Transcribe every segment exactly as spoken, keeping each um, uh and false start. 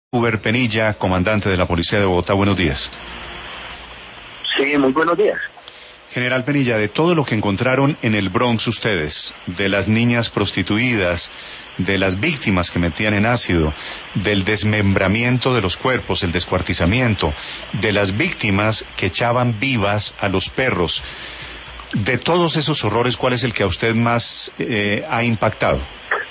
Uber Penilla, comandante de la Policía de Bogotá, buenos días. Sí, muy buenos días. General Penilla, de todo lo que encontraron en el Bronx ustedes, de las niñas prostituidas, de las víctimas que metían en ácido, del desmembramiento de los cuerpos, el descuartizamiento, de las víctimas que echaban vivas a los perros, de todos esos horrores, ¿cuál es el que a usted más eh, ha impactado?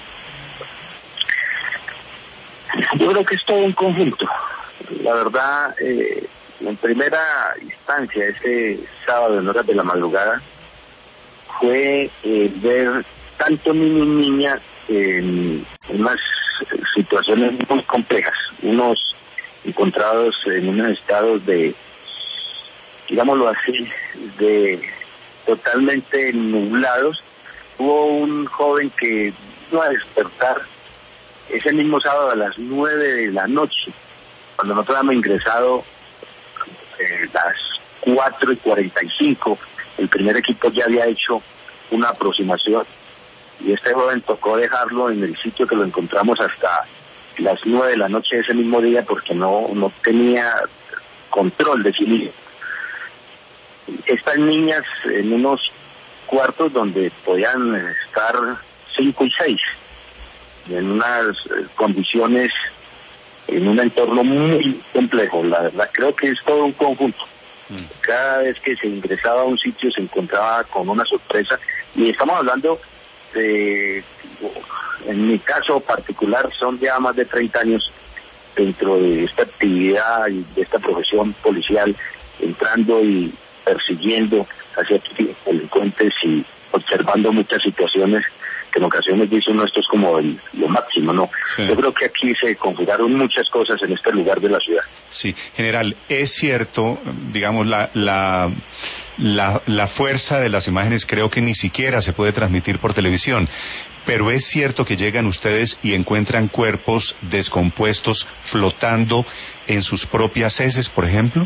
Yo creo que es todo un conjunto. La verdad, eh, en primera instancia, ese sábado en horas de la madrugada, fue eh, ver tanto niños y niñas en unas situaciones muy complejas, unos encontrados en unos estados de, digámoslo así, de totalmente nublados. Hubo un joven que iba a despertar ese mismo sábado a las nueve de la noche, cuando nosotros habíamos ingresado eh, las cuatro y cuarenta y cinco, el primer equipo ya había hecho una aproximación y este joven tocó dejarlo en el sitio que lo encontramos hasta las nueve de la noche de ese mismo día porque no, no tenía control de sí mismo. Estas niñas en unos cuartos donde podían estar cinco y seis, en unas condiciones, en un entorno muy complejo. La verdad, creo que es todo un conjunto. Cada vez que se ingresaba a un sitio se encontraba con una sorpresa, y estamos hablando de, en mi caso particular, son ya más de treinta años dentro de esta actividad y de esta profesión policial, entrando y persiguiendo hacia delincuentes y observando muchas situaciones que en ocasiones dice uno esto es como el, lo máximo, ¿no? Sí. Yo creo que aquí se conjugaron muchas cosas en este lugar de la ciudad. Sí, general, es cierto, digamos, la, la, la, la fuerza de las imágenes creo que ni siquiera se puede transmitir por televisión, pero es cierto que llegan ustedes y encuentran cuerpos descompuestos flotando en sus propias heces, por ejemplo.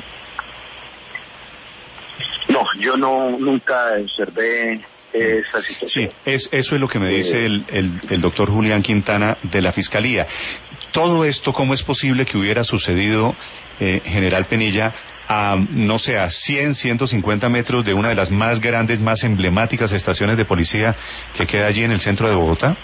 No, yo no, nunca observé esa situación. Sí, es, eso es lo que me dice el, el, el doctor Julián Quintana de la Fiscalía. Todo esto, ¿cómo es posible que hubiera sucedido, eh, General Penilla, a, no sé, a cien, ciento cincuenta metros de una de las más grandes, más emblemáticas estaciones de policía que queda allí en el centro de Bogotá?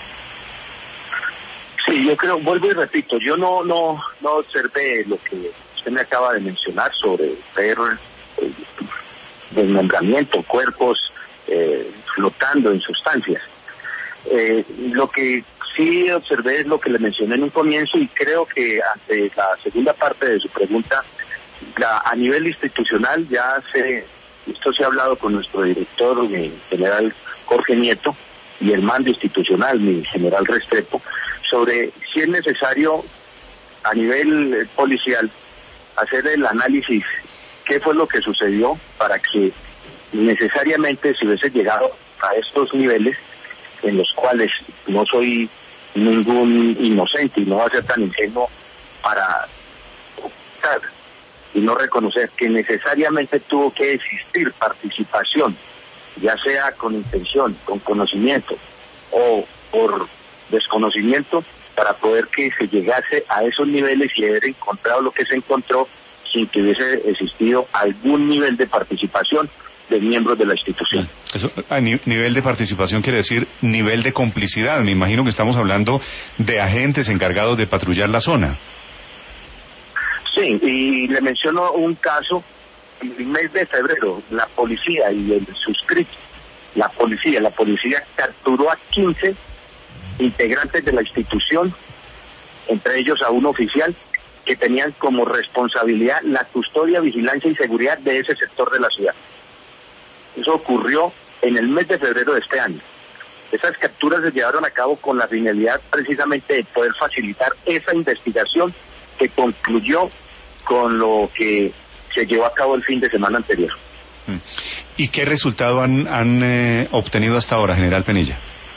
Sí, yo creo, vuelvo y repito, yo no, no, no observé lo que usted me acaba de mencionar sobre ver eh, desmembramiento, cuerpos Eh, flotando en sustancias. Eh, lo que sí observé es lo que le mencioné en un comienzo, y creo que ante la segunda parte de su pregunta, la, a nivel institucional ya se, esto se ha hablado con nuestro director, mi general Jorge Nieto, y el mando institucional, mi general Restrepo, sobre si es necesario a nivel eh, policial hacer el análisis, qué fue lo que sucedió para que necesariamente se hubiese llegado a estos niveles, en los cuales no soy ningún inocente y no va a ser tan ingenuo para ocultar y no reconocer que necesariamente tuvo que existir participación, ya sea con intención, con conocimiento o por desconocimiento, para poder que se llegase a esos niveles y haber encontrado lo que se encontró sin que hubiese existido algún nivel de participación de miembros de la institución. Eso, a ni, nivel de participación quiere decir nivel de complicidad. Me imagino que estamos hablando de agentes encargados de patrullar la zona. Sí, y le menciono un caso. En el mes de febrero, la policía y el suscrito, la policía, la policía capturó a quince integrantes de la institución, entre ellos a un oficial, que tenían como responsabilidad la custodia, vigilancia y seguridad de ese sector de la ciudad. Eso ocurrió en el mes de febrero de este año. Esas capturas se llevaron a cabo con la finalidad precisamente de poder facilitar esa investigación que concluyó con lo que se llevó a cabo el fin de semana anterior. ¿Y qué resultado han, han eh, obtenido hasta ahora, General Penilla?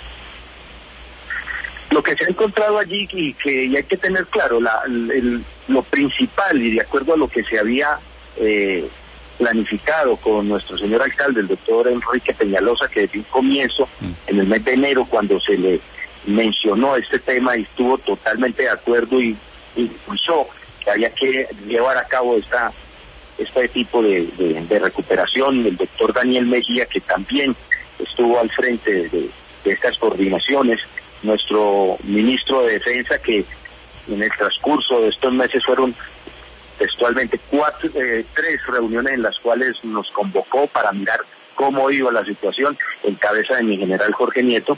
Lo que se ha encontrado allí, y que y hay que tener claro, la, el, lo principal, y de acuerdo a lo que se había eh, planificado con nuestro señor alcalde, el doctor Enrique Peñalosa, que desde un comienzo, mm. en el mes de enero, cuando se le mencionó este tema y estuvo totalmente de acuerdo y impulsó que había que llevar a cabo esta este tipo de, de, de recuperación. El doctor Daniel Mejía, que también estuvo al frente de, de, de estas coordinaciones, nuestro ministro de Defensa, que en el transcurso de estos meses fueron textualmente cuatro, eh, tres reuniones en las cuales nos convocó para mirar cómo iba la situación, en cabeza de mi general Jorge Nieto,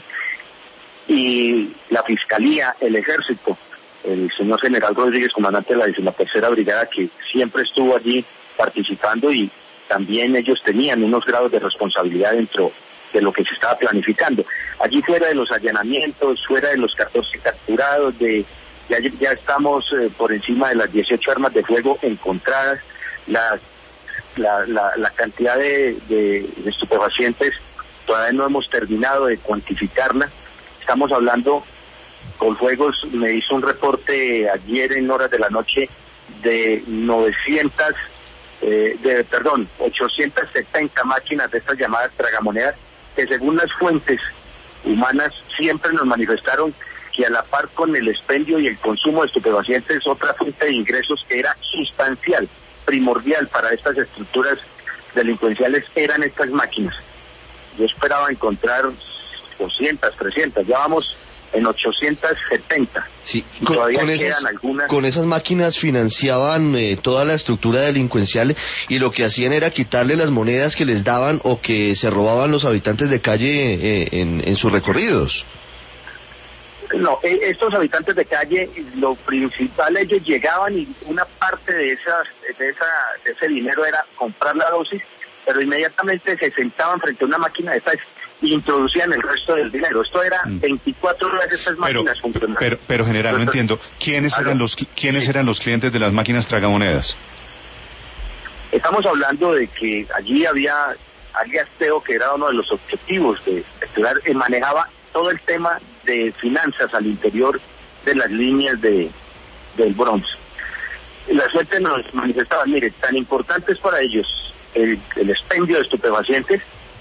y la Fiscalía, el Ejército, el señor general Rodríguez, comandante de la decimotercera Brigada, que siempre estuvo allí participando, y también ellos tenían unos grados de responsabilidad dentro de lo que se estaba planificando. Allí, fuera de los allanamientos, fuera de los catorce capturados, de ya, ya estamos eh, por encima de las dieciocho armas de fuego encontradas, la, la, la, la cantidad de, de, de estupefacientes todavía no hemos terminado de cuantificarla. Estamos hablando, Colfuegos me hizo un reporte ayer en horas de la noche de novecientas, eh, de, perdón, ochocientas setenta máquinas de estas llamadas tragamonedas, que según las fuentes humanas siempre nos manifestaron que a la par con el expendio y el consumo de estupefacientes, otra fuente de ingresos que era sustancial, primordial para estas estructuras delincuenciales eran estas máquinas. Yo esperaba encontrar doscientas, trescientas, ya vamos en ochocientas setenta. Sí, y con, todavía con, quedan esas, algunas. con esas máquinas financiaban eh, toda la estructura delincuencial, y lo que hacían era quitarle las monedas que les daban o que se robaban los habitantes de calle eh, en, en sus recorridos. No, estos habitantes de calle, lo principal, ellos llegaban y una parte de esas, de esa, de ese dinero era comprar la dosis, pero inmediatamente se sentaban frente a una máquina de estas e introducían el resto del dinero. Esto era veinticuatro horas de estas máquinas funcionando. Pero, pero general, no entiendo, ¿quiénes eran los quiénes eran los clientes de las máquinas tragamonedas? Estamos hablando de que allí había alias Teo, que era uno de los objetivos de estudiar, eh, manejaba todo el tema de finanzas al interior de las líneas de del Bronx. Las fuentes nos manifestaban, mire, tan importante es para ellos el, el expendio de estupefacientes,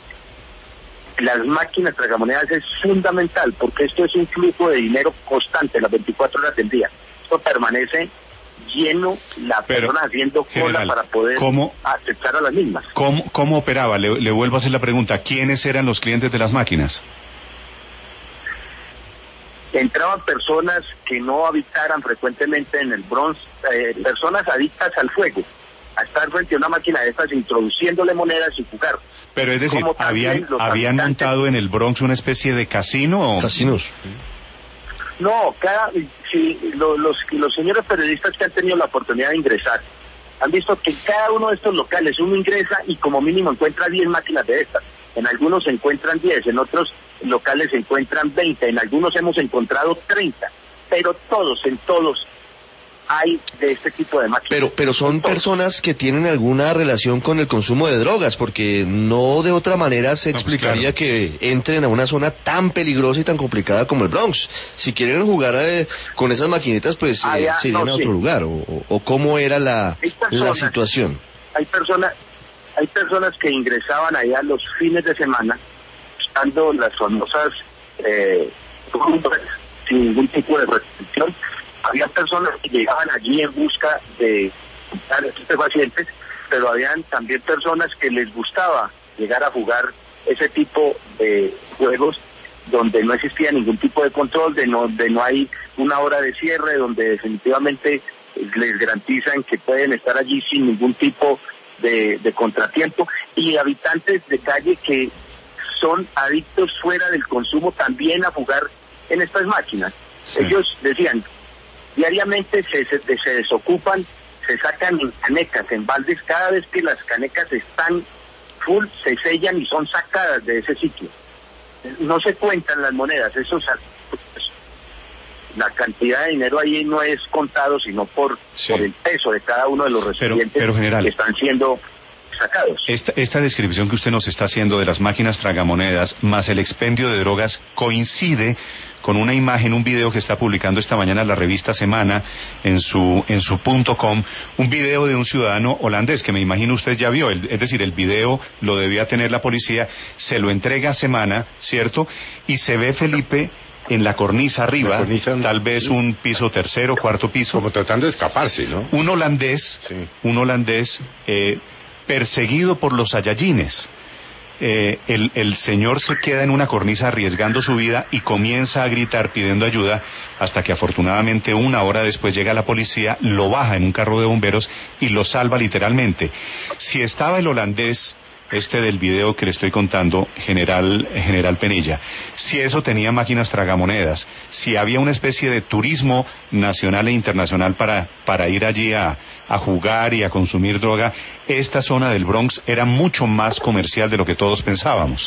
las máquinas tragamonedas es fundamental, porque esto es un flujo de dinero constante las veinticuatro horas del día. Esto permanece lleno, la Pero, persona haciendo cola general, para poder ¿cómo, aceptar a las mismas. ¿Cómo, cómo operaba? Le, le vuelvo a hacer la pregunta, ¿quiénes eran los clientes de las máquinas? Entraban personas que no habitaran frecuentemente en el Bronx, eh, personas adictas al fuego, a estar frente a una máquina de estas introduciéndole monedas y jugar. Pero es decir, ¿habían, ¿habían montado en el Bronx una especie de casino? Casinos. No, cada, si lo, los, los señores periodistas que han tenido la oportunidad de ingresar han visto que cada uno de estos locales uno ingresa y como mínimo encuentra diez máquinas de estas. En algunos se encuentran diez, en otros locales se encuentran veinte, en algunos hemos encontrado treinta, pero todos, en todos hay de este tipo de máquinas. Pero, pero son personas que tienen alguna relación con el consumo de drogas, porque no de otra manera se explicaría no, pues claro, que entren a una zona tan peligrosa y tan complicada como el Bronx. Si quieren jugar eh, con esas maquinitas, pues eh, se irían no, a otro sí. lugar, o, o cómo era la, personas, la situación. Hay personas, hay personas que ingresaban allá los fines de semana buscando las famosas eh, sin ningún tipo de restricción. Había personas que llegaban allí en busca de comprar estos pacientes, pero habían también personas que les gustaba llegar a jugar ese tipo de juegos donde no existía ningún tipo de control, de no, de no hay una hora de cierre, donde definitivamente les garantizan que pueden estar allí sin ningún tipo de, de contratiempo, y habitantes de calle que son adictos fuera del consumo también a jugar en estas máquinas. Sí. Ellos decían, diariamente se, se, se desocupan, se sacan en canecas, en baldes, cada vez que las canecas están full, se sellan y son sacadas de ese sitio. No se cuentan las monedas, eso es, la cantidad de dinero ahí no es contado, sino por, sí. por el peso de cada uno de los recipientes pero, pero general, que están siendo sacados. Esta, esta descripción que usted nos está haciendo de las máquinas tragamonedas más el expendio de drogas coincide con una imagen, un video que está publicando esta mañana la revista Semana en su en su punto com, un video de un ciudadano holandés que me imagino usted ya vio, el, es decir, el video lo debía tener la policía, se lo entrega a Semana, ¿cierto? Y se ve, Felipe, en la cornisa arriba, la cornisa, tal vez sí. un piso tercero, cuarto piso. Como tratando de escaparse, ¿no? Un holandés, Sí. un holandés eh, perseguido por los Saiyajines. Eh, el, el señor se queda en una cornisa arriesgando su vida y comienza a gritar pidiendo ayuda hasta que afortunadamente una hora después llega la policía, lo baja en un carro de bomberos y lo salva literalmente. Si estaba el holandés, este del video que le estoy contando, general, general Penilla, si eso tenía máquinas tragamonedas, si había una especie de turismo nacional e internacional para, para ir allí a, a jugar y a consumir droga, esta zona del Bronx era mucho más comercial de lo que todos pensábamos.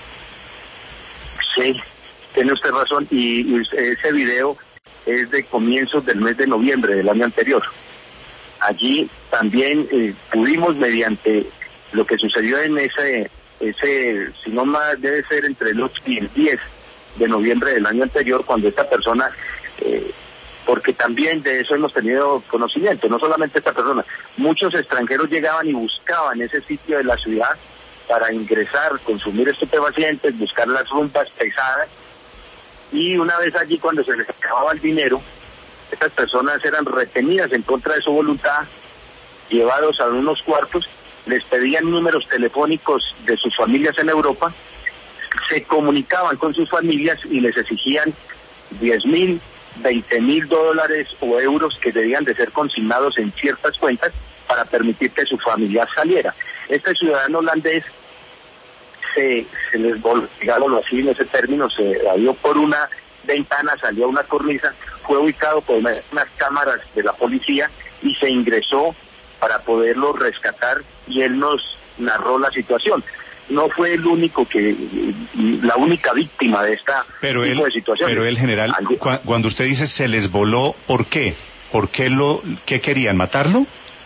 Sí, tiene usted razón, y, y ese video es de comienzos del mes de noviembre del año anterior. Allí también eh, pudimos, mediante lo que sucedió en ese, ese, si no más, debe ser entre el ocho y el diez de noviembre del año anterior, cuando esta persona, eh, porque también de eso hemos tenido conocimiento, no solamente esta persona, muchos extranjeros llegaban y buscaban ese sitio de la ciudad para ingresar, consumir estupefacientes, buscar las rumbas pesadas, y una vez allí, cuando se les acababa el dinero, estas personas eran retenidas en contra de su voluntad, llevados a unos cuartos, les pedían números telefónicos de sus familias en Europa, se comunicaban con sus familias y les exigían diez mil, veinte mil dólares o euros que debían de ser consignados en ciertas cuentas para permitir que su familia saliera. Este ciudadano holandés se, se les volvió, digámoslo así en ese término, se evadió por una ventana, salió a una cornisa, fue ubicado por unas, unas cámaras de la policía y se ingresó para poderlo rescatar, y él nos narró la situación. No fue el único que, la única víctima de esta pero tipo él, de situación. Pero el general, cu cuando usted dice se les voló, ¿por qué? ¿Por qué lo, qué querían, matarlo?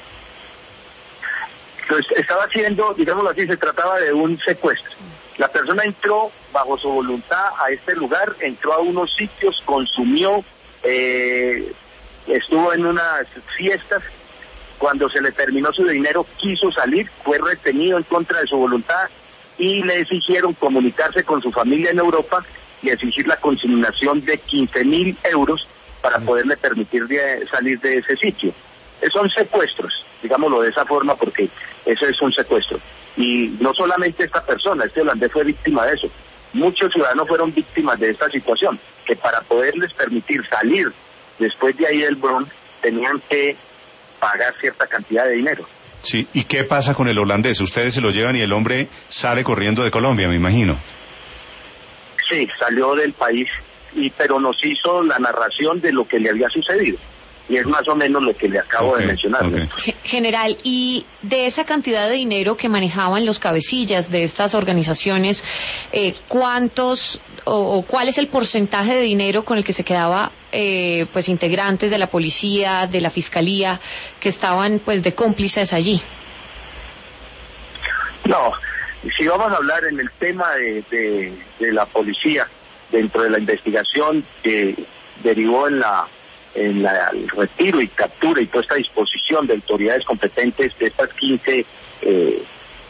Pues estaba haciendo, digámoslo así, se trataba de un secuestro. La persona entró bajo su voluntad a este lugar, entró a unos sitios, consumió, eh, estuvo en unas fiestas. Cuando se le terminó su dinero, quiso salir, fue retenido en contra de su voluntad y le exigieron comunicarse con su familia en Europa y exigir la consignación de quince mil euros para poderle permitir de salir de ese sitio. Son secuestros, digámoslo de esa forma, porque eso es un secuestro. Y no solamente esta persona, este holandés fue víctima de eso. Muchos ciudadanos fueron víctimas de esta situación, que para poderles permitir salir después de ahí del Bronx, tenían que pagar cierta cantidad de dinero. Sí, ¿y qué pasa con el holandés? Ustedes se lo llevan y el hombre sale corriendo de Colombia, me imagino. Sí, salió del país, y pero nos hizo la narración de lo que le había sucedido. Y es más o menos lo que le acabo okay, de mencionar. Okay. General, y de esa cantidad de dinero que manejaban los cabecillas de estas organizaciones, eh, ¿cuántos o, o cuál es el porcentaje de dinero con el que se quedaba eh, pues integrantes de la policía, de la fiscalía, que estaban pues de cómplices allí? No, si vamos a hablar en el tema de, de, de la policía, dentro de la investigación que derivó en la en la, el retiro y captura y puesta a disposición de autoridades competentes de estas quince eh,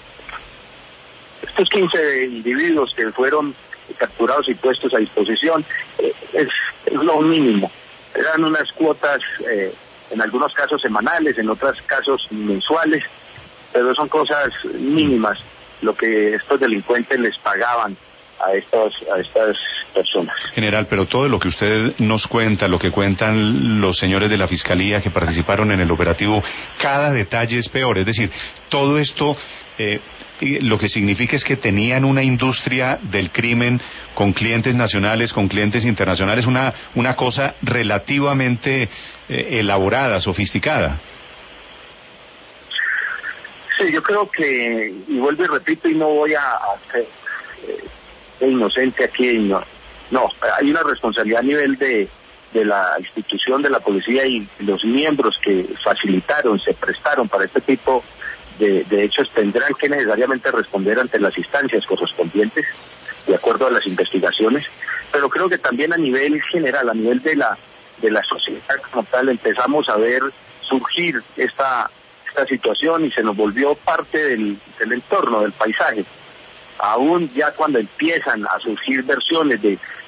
estos quince individuos que fueron capturados y puestos a disposición, eh, es, es lo mínimo. Eran unas cuotas, eh, en algunos casos semanales, en otros casos mensuales, pero son cosas mínimas lo que estos delincuentes les pagaban a estas a estas personas. General, pero todo lo que usted nos cuenta, lo que cuentan los señores de la Fiscalía que participaron en el operativo, cada detalle es peor. Es decir, todo esto eh, lo que significa es que tenían una industria del crimen con clientes nacionales, con clientes internacionales, una, una cosa relativamente eh, elaborada, sofisticada. Sí, yo creo que, y vuelvo y repito, y no voy a hacer eh, inocente aquí, no, no, hay una responsabilidad a nivel de, de la institución de la policía y los miembros que facilitaron, se prestaron para este tipo de, de hechos, tendrán que necesariamente responder ante las instancias correspondientes, de acuerdo a las investigaciones, pero creo que también a nivel general, a nivel de la de la sociedad como tal, empezamos a ver surgir esta esta situación y se nos volvió parte del, del entorno, del paisaje. Aún ya cuando empiezan a surgir versiones de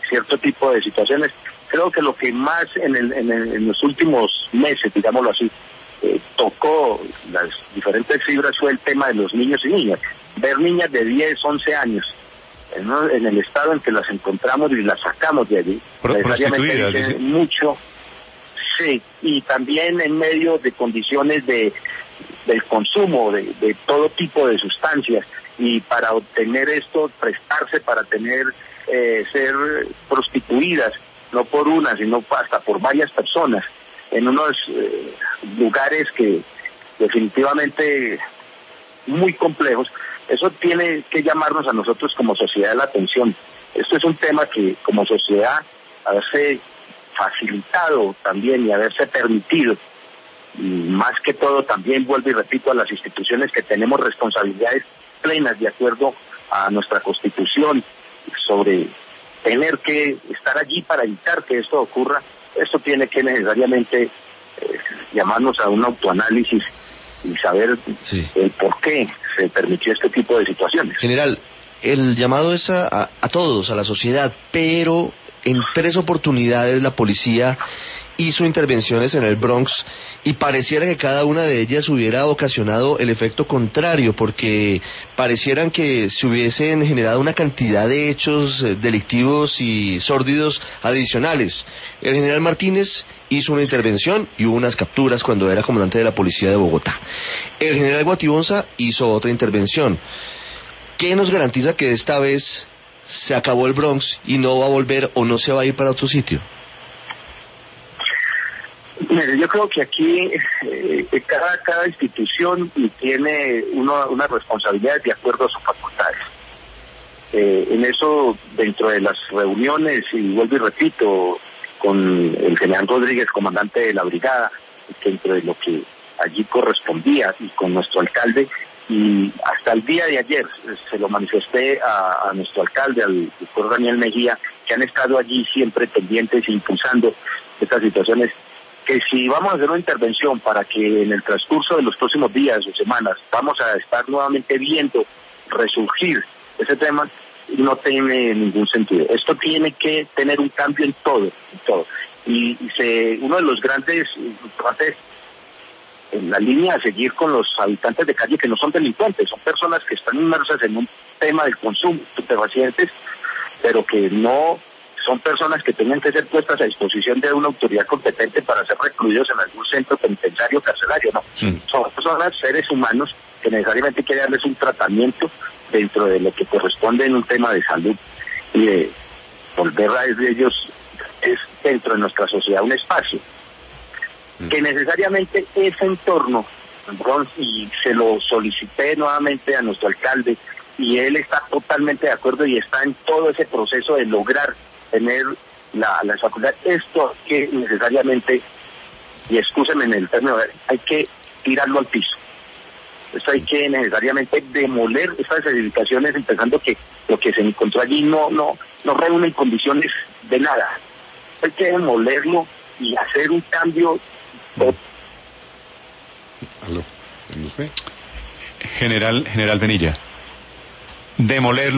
cierto tipo de situaciones. Creo que lo que más en, el, en, el, en los últimos meses, digámoslo así, eh, tocó las diferentes fibras fue el tema de los niños y niñas. Ver niñas de diez, once años en, en el estado en que las encontramos y las sacamos de allí. Pro, prostituidas, dice. Mucho, sí, y también en medio de condiciones de del consumo de, de todo tipo de sustancias, y para obtener esto, prestarse para tener, eh, ser prostituidas, no por una, sino hasta por varias personas, en unos eh, lugares que definitivamente muy complejos. Eso tiene que llamarnos a nosotros como sociedad la atención. Esto es un tema que como sociedad haberse facilitado también y haberse permitido, y más que todo también vuelvo y repito a las instituciones que tenemos responsabilidades plenas de acuerdo a nuestra Constitución sobre tener que estar allí para evitar que esto ocurra. Esto tiene que necesariamente eh, llamarnos a un autoanálisis y saber sí. el por qué se permitió este tipo de situaciones. General, el llamado es a, a, a todos, a la sociedad, pero en tres oportunidades la policía hizo intervenciones en el Bronx y pareciera que cada una de ellas hubiera ocasionado el efecto contrario, porque parecieran que se hubiesen generado una cantidad de hechos delictivos y sórdidos adicionales. El general Martínez hizo una intervención y hubo unas capturas cuando era comandante de la policía de Bogotá. El general Guatibonza hizo otra intervención. ¿Qué nos garantiza que esta vez se acabó el Bronx y no va a volver o no se va a ir para otro sitio? Mire, yo creo que aquí eh, cada, cada institución tiene uno, una responsabilidad de acuerdo a sus facultades. Eh, en eso, dentro de las reuniones, y vuelvo y repito, con el general Rodríguez, comandante de la brigada, dentro de lo que allí correspondía, y con nuestro alcalde, y hasta el día de ayer se lo manifesté a, a nuestro alcalde, al doctor Daniel Mejía, que han estado allí siempre pendientes e impulsando estas situaciones, que si vamos a hacer una intervención para que en el transcurso de los próximos días o semanas vamos a estar nuevamente viendo resurgir ese tema, no tiene ningún sentido. Esto tiene que tener un cambio en todo, en todo. Y, y se, uno de los grandes importantes en la línea a seguir con los habitantes de calle que no son delincuentes, son personas que están inmersas en un tema del consumo de estupefacientes, pero que no son personas que tengan que ser puestas a disposición de una autoridad competente para ser recluidos en algún centro penitenciario o carcelario, no. Sí. Son personas, seres humanos, que necesariamente hay que darles un tratamiento dentro de lo que corresponde en un tema de salud y de volver a ellos es dentro de nuestra sociedad un espacio. Mm. Que necesariamente ese entorno, y se lo solicité nuevamente a nuestro alcalde, y él está totalmente de acuerdo y está en todo ese proceso de lograr tener la, la facultad. Esto que necesariamente, y excúsenme en el término, hay que tirarlo al piso. Esto hay que necesariamente demoler estas edificaciones, pensando que lo que se encontró allí no no no reúne condiciones de nada. Hay que demolerlo y hacer un cambio. General, General Benilla, demolerlo